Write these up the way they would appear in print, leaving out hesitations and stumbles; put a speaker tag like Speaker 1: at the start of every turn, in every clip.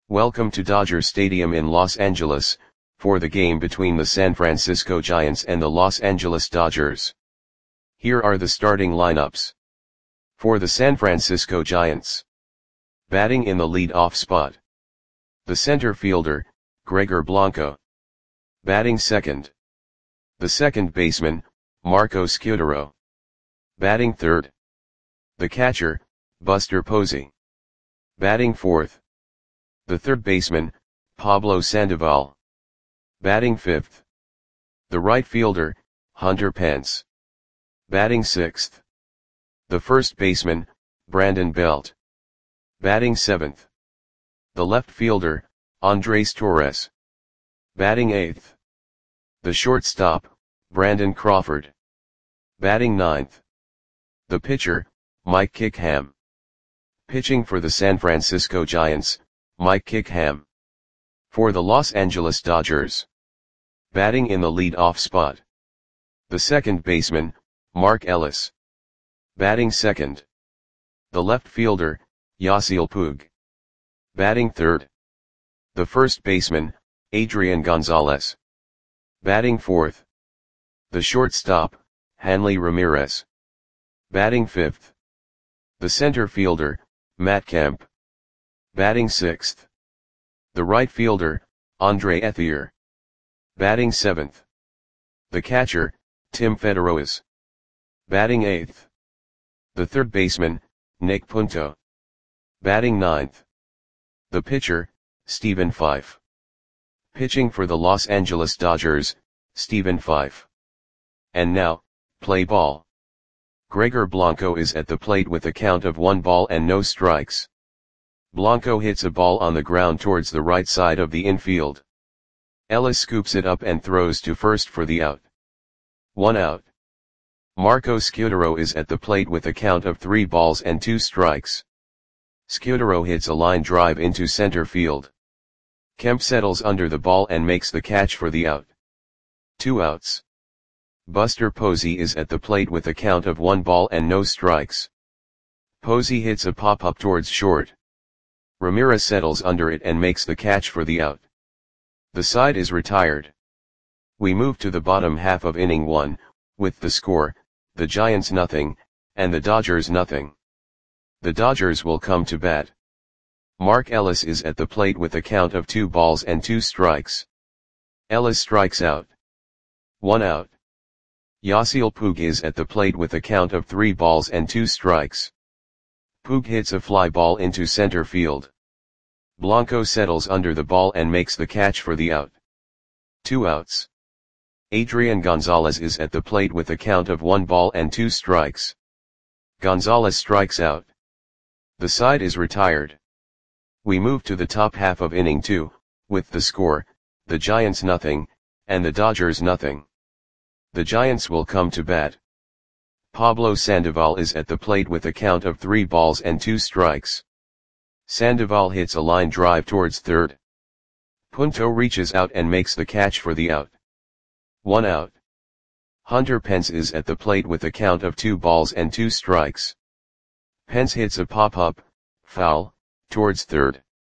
Speaker 1: Welcome to Dodger Stadium in Los Angeles, for the game between the San Francisco Giants and the Los Angeles Dodgers. Here are the starting lineups. For the San Francisco Giants. Batting in the lead-off spot. The center fielder, Gregor Blanco. Batting second. The second baseman, Marco Scutaro. Batting third. The catcher, Buster Posey. Batting fourth. The third baseman, Pablo Sandoval. Batting fifth. The right fielder, Hunter Pence. Batting sixth. The first baseman, Brandon Belt. Batting seventh. The left fielder, Andres Torres. Batting eighth. The shortstop, Brandon Crawford. Batting ninth. The pitcher, Mike Kickham. Pitching for the San Francisco Giants, Mike Kickham. For the Los Angeles Dodgers. Batting in the lead-off spot. The second baseman, Mark Ellis. Batting second. The left fielder, Yasiel Puig. Batting third. The first baseman, Adrian Gonzalez. Batting fourth. The shortstop, Hanley Ramirez. Batting fifth. The center fielder, Matt Kemp. Batting sixth. The right fielder, Andre Ethier. Batting seventh. The catcher, Tim Federoas. Batting eighth. The third baseman, Nick Punto. Batting ninth. The pitcher, Stephen Fife. Pitching for the Los Angeles Dodgers, Stephen Fife. And now, play ball. Gregor Blanco is at the plate with a count of 1 ball and no strikes. Blanco hits a ball on the ground towards the right side of the infield. Ellis scoops it up and throws to first for the out. 1 out. Marco Scutaro is at the plate with a count of 3 balls and 2 strikes. Scutaro hits a line drive into center field. Kemp settles under the ball and makes the catch for the out. 2 outs. Buster Posey is at the plate with a count of 1 ball and no strikes. Posey hits a pop-up towards short. Ramirez settles under it and makes the catch for the out. The side is retired. We move to the bottom half of inning 1, with the score, the Giants nothing, and the Dodgers nothing. The Dodgers will come to bat. Mark Ellis is at the plate with a count of 2 balls and 2 strikes. Ellis strikes out. 1 out. Yasiel Puig is at the plate with a count of 3 balls and 2 strikes. Puig hits a fly ball into center field. Blanco settles under the ball and makes the catch for the out. 2 outs. Adrian Gonzalez is at the plate with a count of 1 ball and 2 strikes. Gonzalez strikes out. The side is retired. We move to the top half of inning 2, with the score, the Giants nothing, and the Dodgers nothing. The Giants will come to bat. Pablo Sandoval is at the plate with a count of 3 balls and 2 strikes. Sandoval hits a line drive towards third. Punto reaches out and makes the catch for the out. 1 out. Hunter Pence is at the plate with a count of 2 balls and 2 strikes. Pence hits a pop-up, foul, towards third.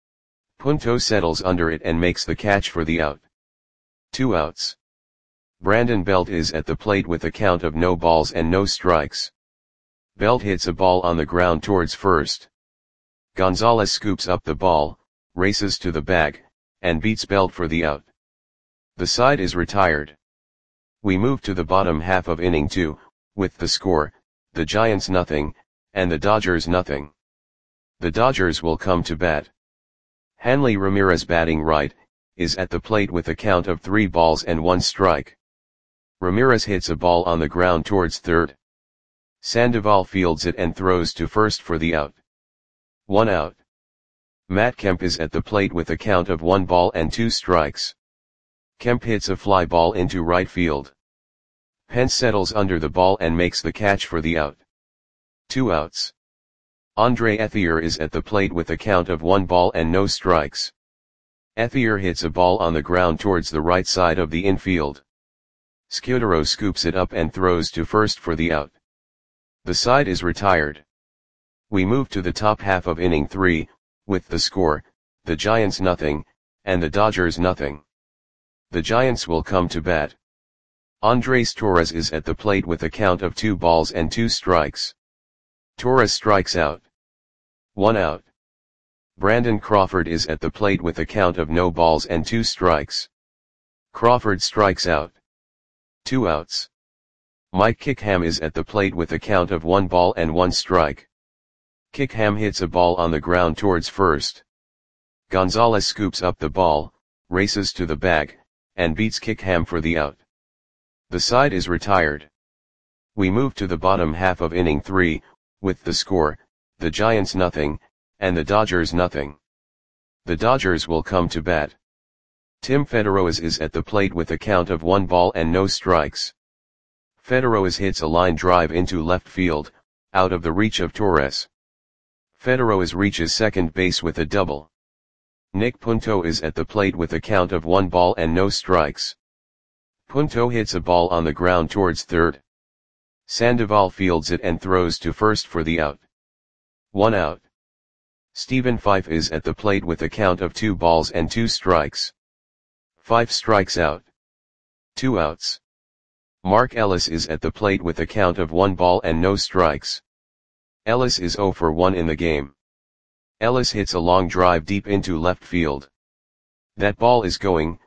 Speaker 1: Punto settles under it and makes the catch for the out. 2 outs. Brandon Belt is at the plate with a count of no balls and no strikes. Belt hits a ball on the ground towards first. Gonzalez scoops up the ball, races to the bag, and beats Belt for the out. The side is retired. We move to the bottom half of inning 2, with the score, the Giants nothing, and the Dodgers nothing. The Dodgers will come to bat. Hanley Ramirez batting right, is at the plate with a count of 3 balls and 1 strike. Ramirez hits a ball on the ground towards third. Sandoval fields it and throws to first for the out. 1 out. Matt Kemp is at the plate with a count of 1 ball and 2 strikes. Kemp hits a fly ball into right field. Pence settles under the ball and makes the catch for the out. 2 outs. Andre Ethier is at the plate with a count of 1 ball and no strikes. Ethier hits a ball on the ground towards the right side of the infield. Scutaro scoops it up and throws to first for the out. The side is retired. We move to the top half of inning 3, with the score, the Giants nothing, and the Dodgers nothing. The Giants will come to bat. Andres Torres is at the plate with a count of 2 balls and 2 strikes. Torres strikes out. 1 out. Brandon Crawford is at the plate with a count of no balls and 2 strikes. Crawford strikes out. 2 outs. Mike Kickham is at the plate with a count of 1 ball and 1 strike. Kickham hits a ball on the ground towards first. Gonzalez scoops up the ball, races to the bag, and beats Kickham for the out. The side is retired. We move to the bottom half of inning 3, with the score, the Giants nothing, and the Dodgers nothing. The Dodgers will come to bat. Tim Federoas is at the plate with a count of 1 ball and no strikes. Federoas hits a line drive into left field, out of the reach of Torres. Federoas reaches second base with a double. Nick Punto is at the plate with a count of 1 ball and no strikes. Punto hits a ball on the ground towards third. Sandoval fields it and throws to first for the out. 1 out. Stephen Fife is at the plate with a count of 2 balls and 2 strikes. Fife strikes out. 2 outs. Mark Ellis is at the plate with a count of 1 ball and no strikes. Ellis is 0 for 1 in the game. Ellis hits a long drive deep into left field. That ball is going,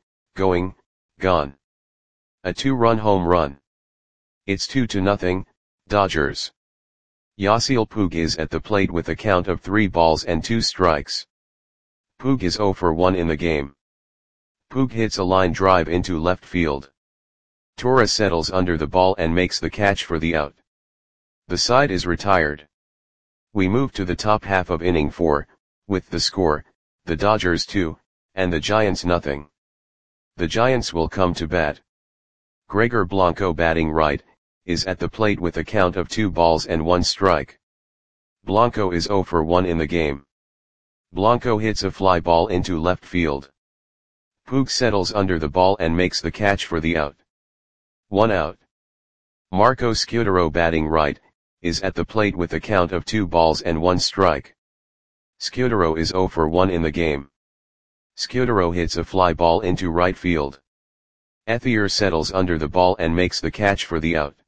Speaker 1: gone. A 2-run home run. It's 2-0, Dodgers. Yasiel Puig is at the plate with a count of 3 balls and 2 strikes. Puig is 0 for 1 in the game. Puig hits a line drive into left field. Torres settles under the ball and makes the catch for the out. The side is retired. We move to the top half of inning 4, with the score, the Dodgers 2, and the Giants nothing. The Giants will come to bat. Gregor Blanco batting right, is at the plate with a count of 2 balls and 1 strike. Blanco is 0 for 1 in the game. Blanco hits a fly ball into left field. Puig settles under the ball and makes the catch for the out. 1 out. Marco Scutaro batting right, is at the plate with a count of 2 balls and 1 strike. Scutaro is 0 for 1 in the game. Scutaro hits a fly ball into right field. Ethier settles under the ball and makes the catch for the out.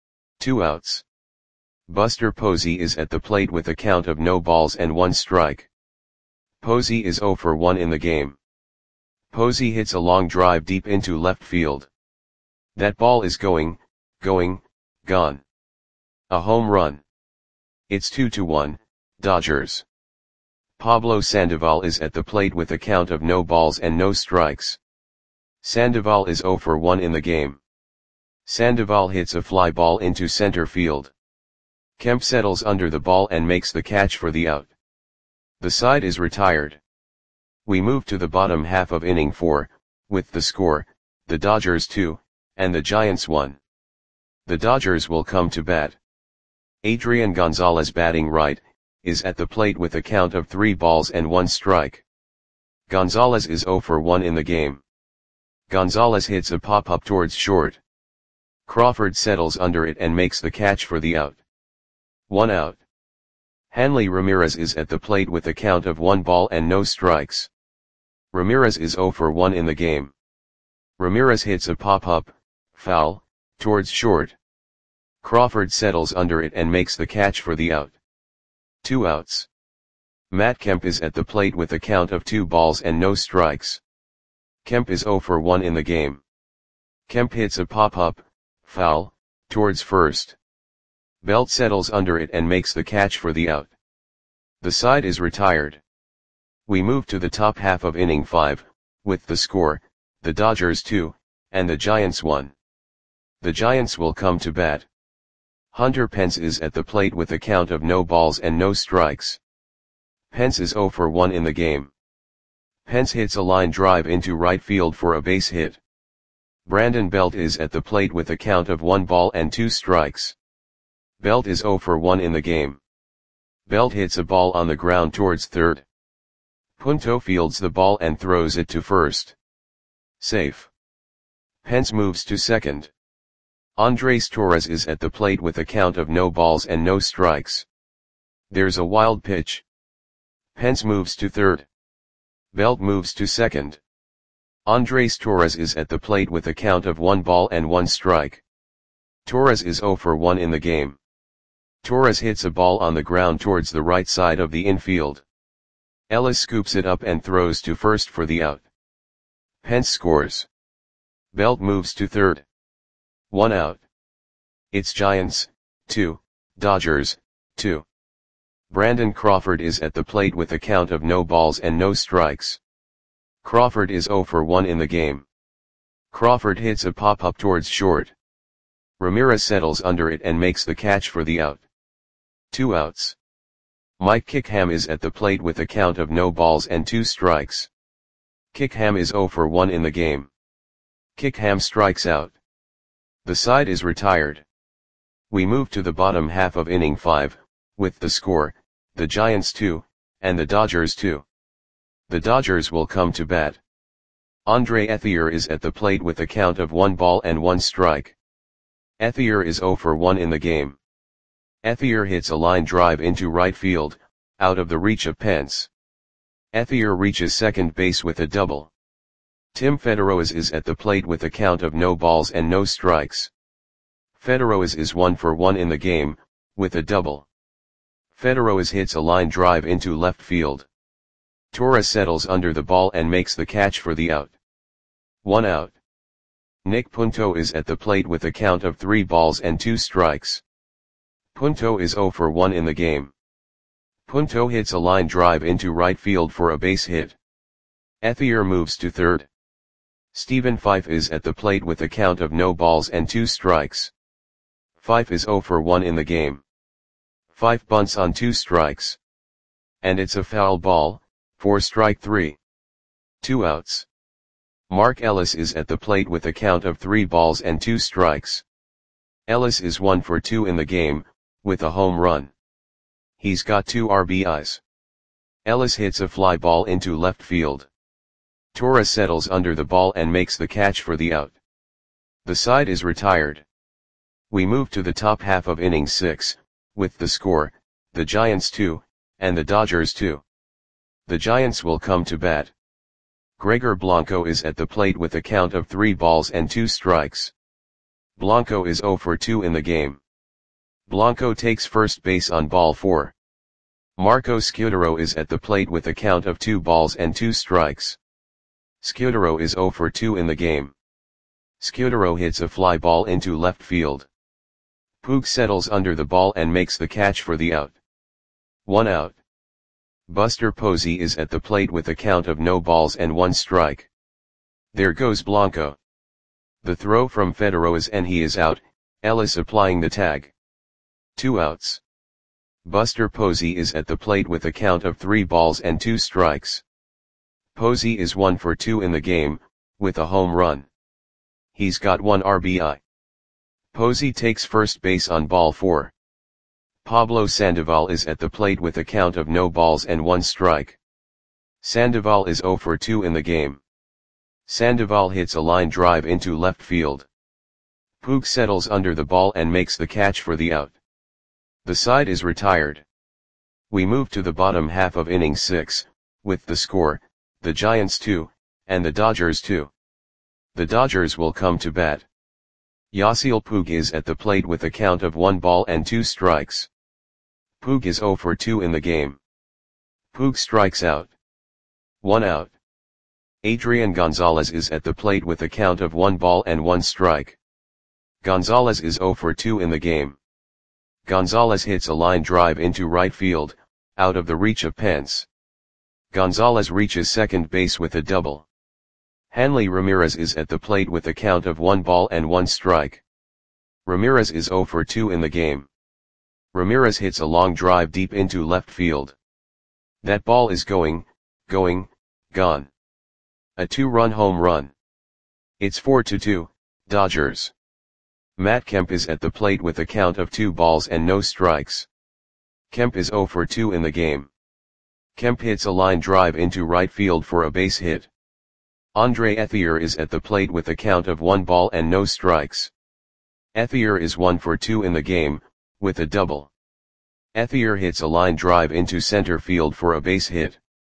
Speaker 1: 2 outs. Buster Posey is at the plate with a count of no balls and 1 strike. Posey is 0 for 1 in the game. Posey hits a long drive deep into left field. That ball is going, gone. A home run. It's 2-1, Dodgers. Pablo Sandoval is at the plate with a count of no balls and no strikes. Sandoval is 0 for 1 in the game. Sandoval hits a fly ball into center field. Kemp settles under the ball and makes the catch for the out. The side is retired. We move to the bottom half of inning 4, with the score, the Dodgers 2, and the Giants 1. The Dodgers will come to bat. Adrian Gonzalez batting right, is at the plate with a count of 3 balls and 1 strike. Gonzalez is 0 for 1 in the game. Gonzalez hits a pop-up towards short. Crawford settles under it and makes the catch for the out. 1 out. Hanley Ramirez is at the plate with a count of 1 ball and no strikes. Ramirez is 0 for 1 in the game. Ramirez hits a pop-up, foul, towards short. Crawford settles under it and makes the catch for the out. 2 outs. Matt Kemp is at the plate with a count of 2 balls and no strikes. Kemp is 0 for 1 in the game. Kemp hits a pop-up, foul, towards first. Belt settles under it and makes the catch for the out. The side is retired. We move to the top half of inning 5, with the score, the Dodgers 2, and the Giants 1. The Giants will come to bat. Hunter Pence is at the plate with a count of no balls and no strikes. Pence is 0 for 1 in the game. Pence hits a line drive into right field for a base hit. Brandon Belt is at the plate with a count of 1 ball and 2 strikes. Belt is 0 for 1 in the game. Belt hits a ball on the ground towards third. Punto fields the ball and throws it to first. Safe. Pence moves to second. Andres Torres is at the plate with a count of no balls and no strikes. There's a wild pitch. Pence moves to third. Belt moves to second. Andres Torres is at the plate with a count of 1 ball and 1 strike. Torres is 0 for 1 in the game. Torres hits a ball on the ground towards the right side of the infield. Ellis scoops it up and throws to first for the out. Pence scores. Belt moves to third. 1 out. It's Giants, 2, Dodgers, 2. Brandon Crawford is at the plate with a count of no balls and no strikes. Crawford is 0 for 1 in the game. Crawford hits a pop-up towards short. Ramirez settles under it and makes the catch for the out. 2 outs. Mike Kickham is at the plate with a count of no balls and 2 strikes. Kickham is 0 for 1 in the game. Kickham strikes out. The side is retired. We move to the bottom half of inning 5, with the score, the Giants 2, and the Dodgers 2. The Dodgers will come to bat. Andre Ethier is at the plate with a count of 1 ball and 1 strike. Ethier is 0 for 1 in the game. Ethier hits a line drive into right field, out of the reach of Pence. Ethier reaches second base with a double. Tim Federoez is at the plate with a count of no balls and no strikes. Federoez is 1 for 1 in the game, with a double. Federoez hits a line drive into left field. Torres settles under the ball and makes the catch for the out. 1 out. Nick Punto is at the plate with a count of 3 balls and 2 strikes. Punto is 0 for 1 in the game. Punto hits a line drive into right field for a base hit. Ethier moves to third. Stephen Fife is at the plate with a count of no balls and 2 strikes. Fife is 0 for 1 in the game. Fife bunts on 2 strikes. And it's a foul ball, for strike 3. 2 outs. Mark Ellis is at the plate with a count of 3 balls and 2 strikes. Ellis is 1 for 2 in the game, with a home run. He's got 2 RBIs. Ellis hits a fly ball into left field. Torres settles under the ball and makes the catch for the out. The side is retired. We move to the top half of inning 6, with the score, the Giants 2, and the Dodgers 2. The Giants will come to bat. Gregor Blanco is at the plate with a count of 3 balls and 2 strikes. Blanco is 0 for 2 in the game. Blanco takes first base on ball 4. Marco Scudero is at the plate with a count of 2 balls and 2 strikes. Scudero is 0 for 2 in the game. Scudero hits a fly ball into left field. Puig settles under the ball and makes the catch for the out. 1 out. Buster Posey is at the plate with a count of no balls and 1 strike. There goes Blanco. The throw from Federoez and he is out, Ellis applying the tag. 2 outs. Buster Posey is at the plate with a count of 3 balls and 2 strikes. Posey is 1 for 2 in the game, with a home run. He's got 1 RBI. Posey takes first base on ball 4. Pablo Sandoval is at the plate with a count of no balls and 1 strike. Sandoval is 0 for 2 in the game. Sandoval hits a line drive into left field. Puig settles under the ball and makes the catch for the out. The side is retired. We move to the bottom half of inning 6, with the score, the Giants 2, and the Dodgers 2. The Dodgers will come to bat. Yasiel Puig is at the plate with a count of 1 ball and 2 strikes. Puig is 0 for 2 in the game. Puig strikes out. 1 out. Adrian Gonzalez is at the plate with a count of 1 ball and 1 strike. Gonzalez is 0 for 2 in the game. Gonzalez hits a line drive into right field, out of the reach of Pence. Gonzalez reaches second base with a double. Hanley Ramirez is at the plate with a count of 1 ball and 1 strike. Ramirez is 0 for 2 in the game. Ramirez hits a long drive deep into left field. That ball is gone. A 2-run home run. It's 4-2, Dodgers. Matt Kemp is at the plate with a count of 2 balls and no strikes. Kemp is 0 for 2 in the game. Kemp hits a line drive into right field for a base hit. Andre Ethier is at the plate with a count of 1 ball and no strikes. Ethier is 1 for 2 in the game, with a double. Ethier hits a line drive into center field for a base hit.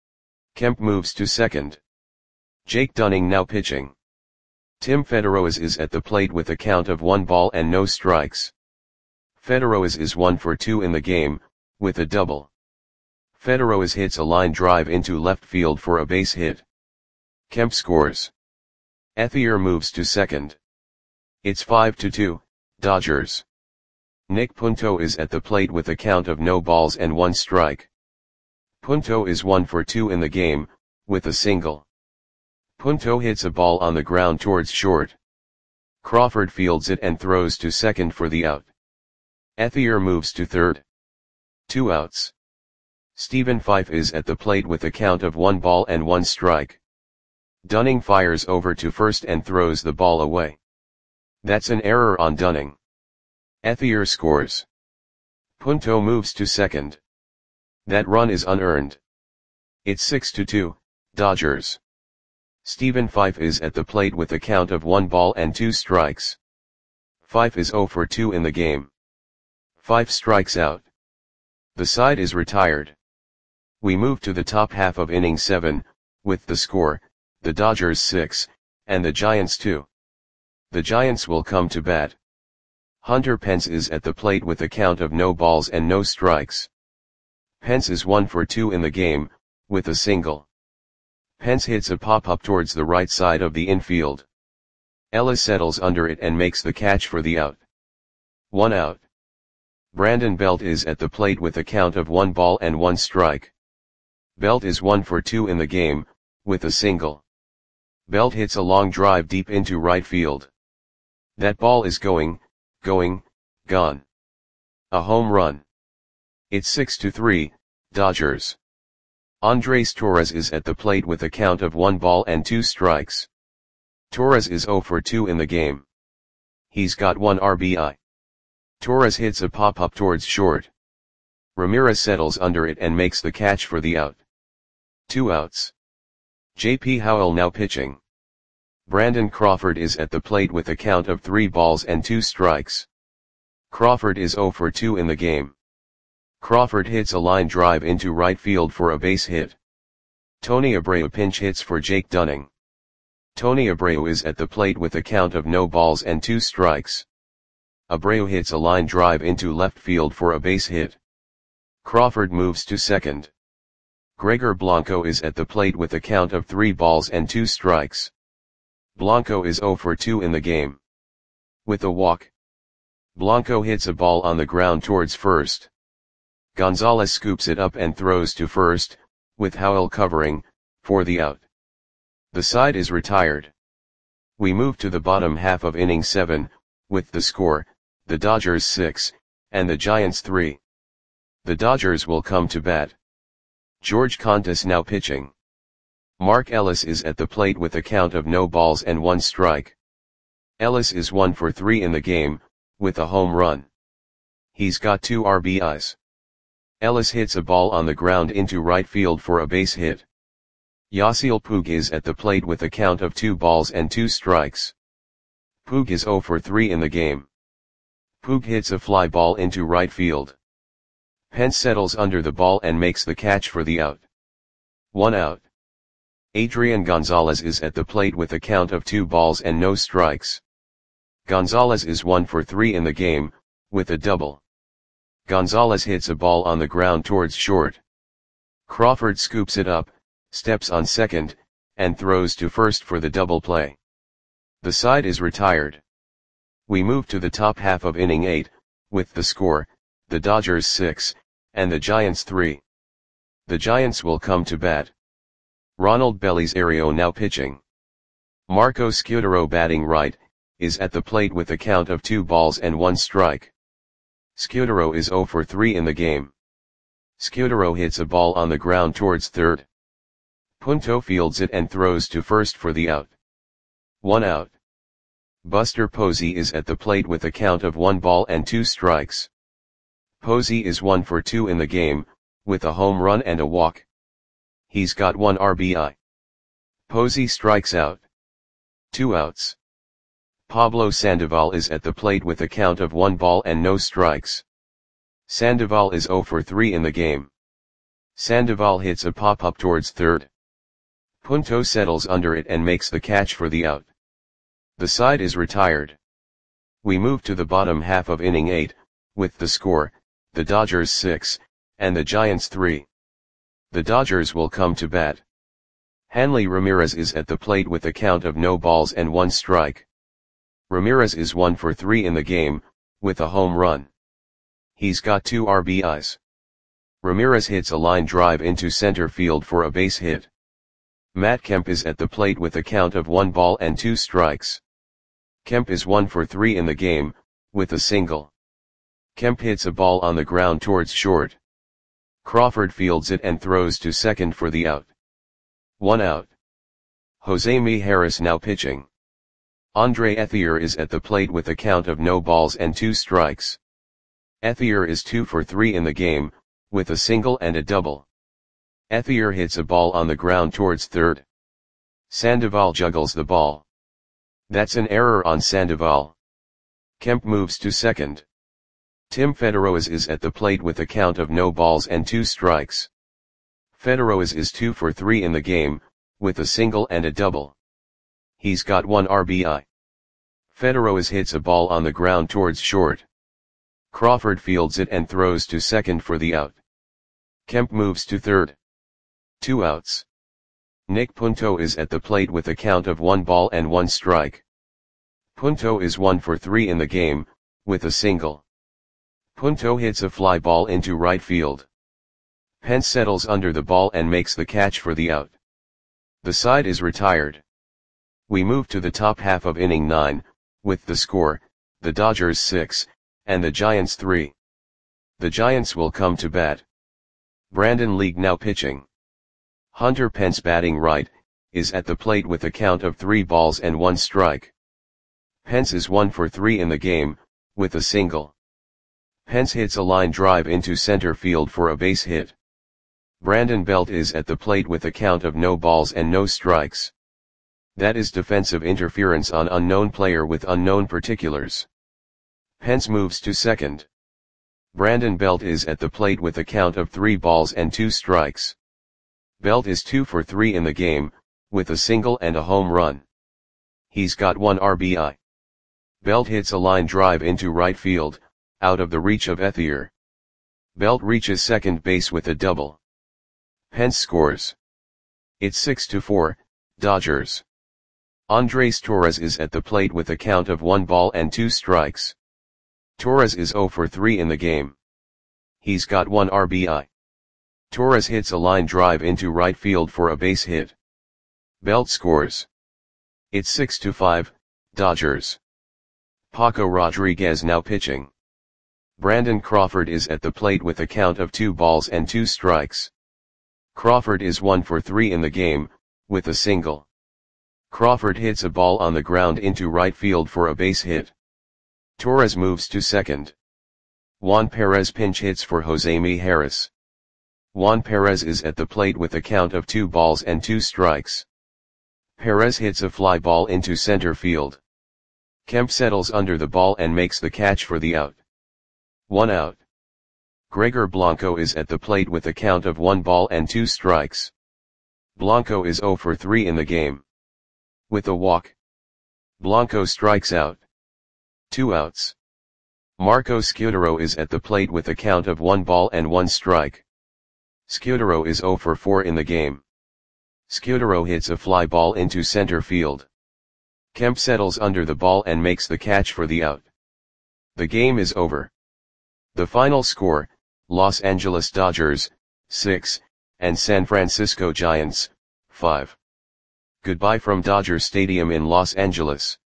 Speaker 1: Kemp moves to second. Jake Dunning now pitching. Tim Federoas is at the plate with a count of 1 ball and no strikes. Federoas is 1 for 2 in the game, with a double. Federoas hits a line drive into left field for a base hit. Kemp scores. Ethier moves to second. It's 5-2, Dodgers. Nick Punto is at the plate with a count of no balls and 1 strike. Punto is 1 for 2 in the game, with a single. Punto hits a ball on the ground towards short. Crawford fields it and throws to second for the out. Ethier moves to third. 2 outs. Stephen Fife is at the plate with a count of 1 ball and 1 strike. Dunning fires over to first and throws the ball away. That's an error on Dunning. Ethier scores. Punto moves to second. That run is unearned. It's 6-2, Dodgers. Stephen Fife is at the plate with a count of 1 ball and 2 strikes. Fife is 0 for 2 in the game. Fife strikes out. The side is retired. We move to the top half of inning 7, with the score, the Dodgers 6, and the Giants 2. The Giants will come to bat. Hunter Pence is at the plate with a count of no balls and no strikes. Pence is 1 for 2 in the game, with a single. Pence hits a pop-up towards the right side of the infield. Ellis settles under it and makes the catch for the out. 1 out. Brandon Belt is at the plate with a count of 1 ball and 1 strike. Belt is 1 for 2 in the game, with a single. Belt hits a long drive deep into right field. That ball is gone. A home run. It's 6-3, Dodgers. Andres Torres is at the plate with a count of 1 ball and 2 strikes. Torres is 0 for 2 in the game. He's got 1 RBI. Torres hits a pop-up towards short. Ramirez settles under it and makes the catch for the out. 2 outs. J.P. Howell now pitching. Brandon Crawford is at the plate with a count of 3 balls and 2 strikes. Crawford is 0 for 2 in the game. Crawford hits a line drive into right field for a base hit. Tony Abreu pinch hits for Jake Dunning. Tony Abreu is at the plate with a count of no balls and 2 strikes. Abreu hits a line drive into left field for a base hit. Crawford moves to second. Gregor Blanco is at the plate with a count of 3 balls and 2 strikes. Blanco is 0 for 2 in the game. With a walk. Blanco hits a ball on the ground towards first. Gonzalez scoops it up and throws to first, with Howell covering, for the out. The side is retired. We move to the bottom half of inning 7, with the score, the Dodgers 6, and the Giants 3. The Dodgers will come to bat. George Contis now pitching. Mark Ellis is at the plate with a count of no balls and 1 strike. Ellis is 1 for 3 in the game, with a home run. He's got 2 RBIs. Ellis hits a ball on the ground into right field for a base hit. Yasiel Puig is at the plate with a count of 2 balls and 2 strikes. Puig is 0 for 3 in the game. Puig hits a fly ball into right field. Pence settles under the ball and makes the catch for the out. 1 out. Adrian Gonzalez is at the plate with a count of 2 balls and no strikes. Gonzalez is 1 for 3 in the game, with a double. Gonzalez hits a ball on the ground towards short. Crawford scoops it up, steps on second, and throws to first for the double play. The side is retired. We move to the top half of inning 8, with the score, the Dodgers 6, and the Giants 3. The Giants will come to bat. Ronald Belisario now pitching. Marco Scutaro batting right, is at the plate with a count of 2 balls and 1 strike. Scutaro is 0 for 3 in the game. Scutaro hits a ball on the ground towards third. Punto fields it and throws to first for the out. 1 out. Buster Posey is at the plate with a count of 1 ball and 2 strikes. Posey is 1 for 2 in the game, with a home run and a walk. He's got 1 RBI. Posey strikes out. 2 outs. Pablo Sandoval is at the plate with a count of 1 ball and no strikes. Sandoval is 0 for 3 in the game. Sandoval hits a pop-up towards third. Punto settles under it and makes the catch for the out. The side is retired. We move to the bottom half of inning 8, with the score, the Dodgers 6, and the Giants 3. The Dodgers will come to bat. Hanley Ramirez is at the plate with a count of no balls and 1 strike. Ramirez is 1 for 3 in the game, with a home run. He's got 2 RBIs. Ramirez hits a line drive into center field for a base hit. Matt Kemp is at the plate with a count of 1 ball and 2 strikes. Kemp is 1 for 3 in the game, with a single. Kemp hits a ball on the ground towards short. Crawford fields it and throws to second for the out. 1 out. Jose Mijares now pitching. Andre Ethier is at the plate with a count of no balls and 2 strikes. Ethier is 2 for 3 in the game, with a single and a double. Ethier hits a ball on the ground towards third. Sandoval juggles the ball. That's an error on Sandoval. Kemp moves to second. Tim Federoez is at the plate with a count of no balls and 2 strikes. Federoez is 2 for 3 in the game, with a single and a double. He's got 1 RBI. Federoez hits a ball on the ground towards short. Crawford fields it and throws to second for the out. Kemp moves to third. 2 outs. Nick Punto is at the plate with a count of 1 ball and 1 strike. Punto is 1 for 3 in the game, with a single. Punto hits a fly ball into right field. Pence settles under the ball and makes the catch for the out. The side is retired. We move to the top half of inning 9, with the score, the Dodgers 6, and the Giants 3. The Giants will come to bat. Brandon League now pitching. Hunter Pence batting right, is at the plate with a count of 3 balls and 1 strike. Pence is 1 for 3 in the game, with a single. Pence hits a line drive into center field for a base hit. Brandon Belt is at the plate with a count of no balls and no strikes. That is defensive interference on unknown player with unknown particulars. Pence moves to second. Brandon Belt is at the plate with a count of 3 balls and 2 strikes. Belt is 2 for 3 in the game, with a single and a home run. He's got 1 RBI. Belt hits a line drive into right field, out of the reach of Ethier. Belt reaches second base with a double. Pence scores. It's 6-4, Dodgers. Andres Torres is at the plate with a count of 1 ball and 2 strikes. Torres is 0 for 3 in the game. He's got 1 RBI. Torres hits a line drive into right field for a base hit. Belt scores. It's 6-5, Dodgers. Paco Rodriguez now pitching. Brandon Crawford is at the plate with a count of 2 balls and 2 strikes. Crawford is 1 for 3 in the game, with a single. Crawford hits a ball on the ground into right field for a base hit. Torres moves to second. Juan Perez pinch hits for Jose Mijares. Juan Perez is at the plate with a count of 2 balls and 2 strikes. Perez hits a fly ball into center field. Kemp settles under the ball and makes the catch for the out. 1 out. Gregor Blanco is at the plate with a count of 1 ball and 2 strikes. Blanco is 0 for 3 in the game. With a walk, Blanco strikes out. 2 outs. Marco Scutaro is at the plate with a count of 1 ball and 1 strike. Scutaro is 0 for 4 in the game. Scutaro hits a fly ball into center field. Kemp settles under the ball and makes the catch for the out. The game is over. The final score, Los Angeles Dodgers, 6, and San Francisco Giants, 5. Goodbye from Dodger Stadium in Los Angeles.